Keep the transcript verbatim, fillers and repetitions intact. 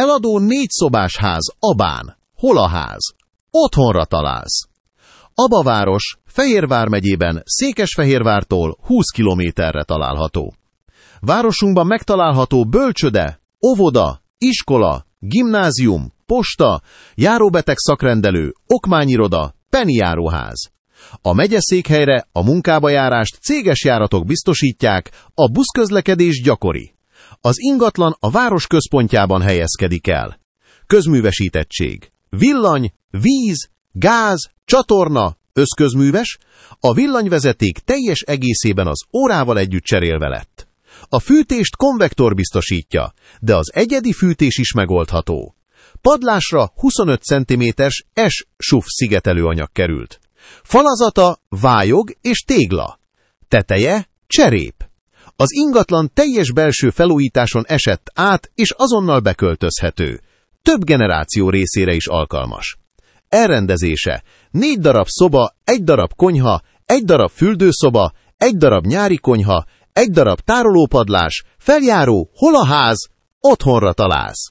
Eladó négyszobás ház Abán. Hol a ház? Otthonra találsz. Aba város Fejér vármegyében Székesfehérvártól húsz kilométerre található. Városunkban megtalálható bölcsöde, óvoda, iskola, gimnázium, posta, járóbeteg szakrendelő, okmányiroda, penijáróház. A megyeszékhelyre a munkába járást céges járatok biztosítják, a buszközlekedés gyakori. Az ingatlan a város központjában helyezkedik el. Közművesítettség: villany, víz, gáz, csatorna, összközműves, a villanyvezeték teljes egészében az órával együtt cserélve lett. A fűtést konvektor biztosítja, de az egyedi fűtés is megoldható. Padlásra huszonöt centiméteres S-suf szigetelőanyag került. Falazata vályog és tégla. Teteje cserép. Az ingatlan teljes belső felújításon esett át, és azonnal beköltözhető. Több generáció részére is alkalmas. Elrendezése: négy darab szoba, egy darab konyha, egy darab fürdőszoba, egy darab nyári konyha, egy darab tárolópadlás, feljáró, hol a ház, otthonra találsz.